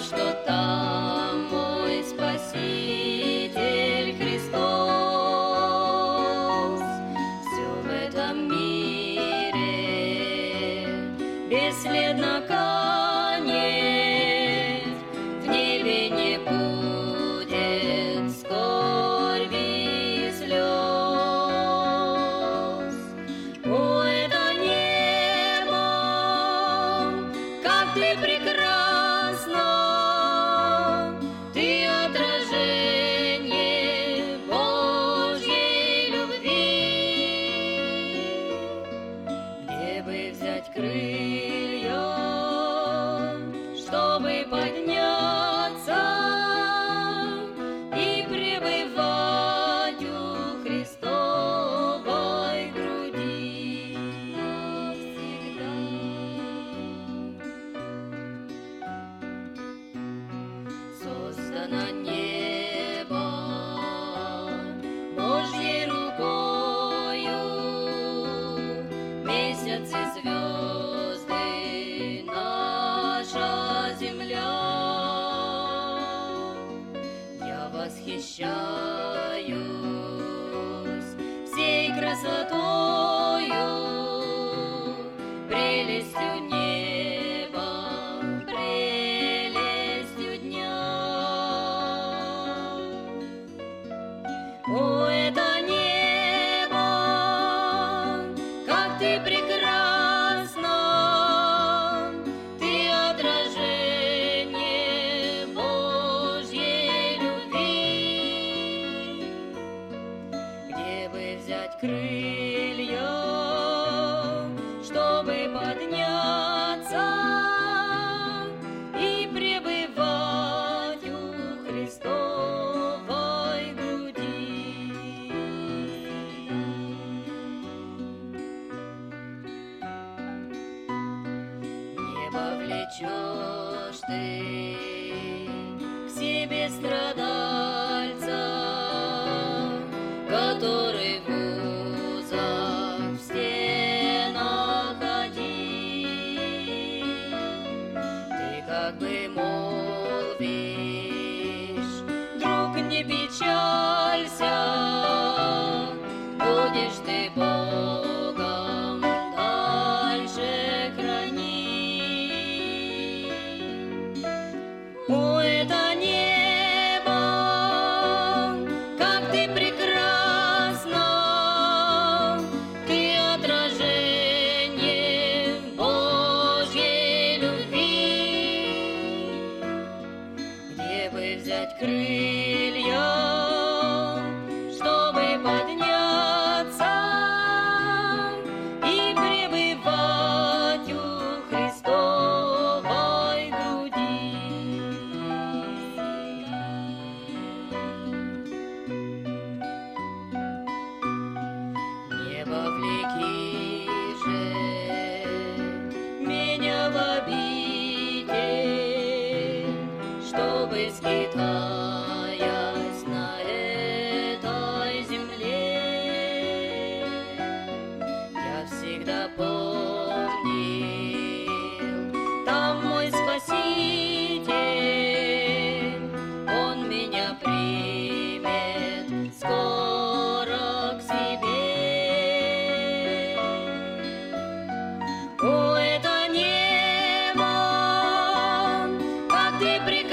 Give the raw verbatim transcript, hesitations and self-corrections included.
что там мой Спаситель Христос. Все в этом мире бесследно канет, в небе не будет скорби и слез. О, это небо, как ты прекрасна, ты отражение Божьей любви. Где бы взять крылья, чтобы подняться и пребывать у Христовой груди навсегда. Создано небо Божьей рукою, месяц и звезды, наша земля. Я восхищаюсь всей красотою, прелестью неба, прелестью дня. О, это небо, как ты прекрасна, ты отражение Божьей любви. Где бы взять крылья, чтобы подняться и пребывать у Христовой груди. Небо влечешь ты к себе страдальца, который в узах в стенах один. Ты как бы молвишь: друг, не печалься, будешь ты Богом дальше хранить. О, это небо, как ты прекрасна, ты отражение Божьей любви. Где бы взять крылья, чтобы подняться и пребывать у Христовой груди. Небо, влеки же меня в обитель, чтобы, скитаясь на этой земле, я всегда помнил, там мой Спаситель, Он меня примет скоро к себе. О, это небо, как ты прекрасна,